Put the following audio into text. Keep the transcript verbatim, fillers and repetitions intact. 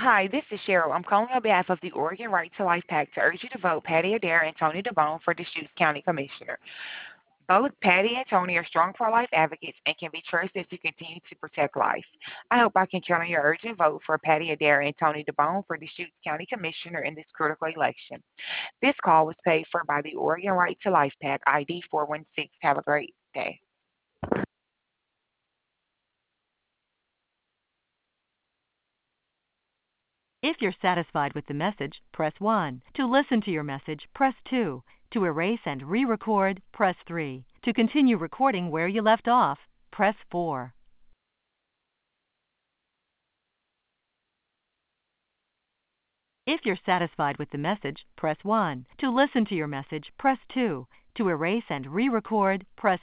Hi, this is Cheryl. I'm calling on behalf of the Oregon Right to Life PAC to urge you to vote Patty Adair and Tony DeBone for Deschutes County Commissioner. Both Patty and Tony are strong pro-life advocates and can be trusted to continue to protect life. I hope I can count on your urgent vote for Patty Adair and Tony DeBone for Deschutes County Commissioner in this critical election. This call was paid for by the Oregon Right to Life PAC, I D four one six. Have a great day. If you're satisfied with the message, press one. To listen to your message, press two. To erase and re-record, press three. To continue recording where you left off, press four. If you're satisfied with the message, press one. To listen to your message, press two. To erase and re-record, press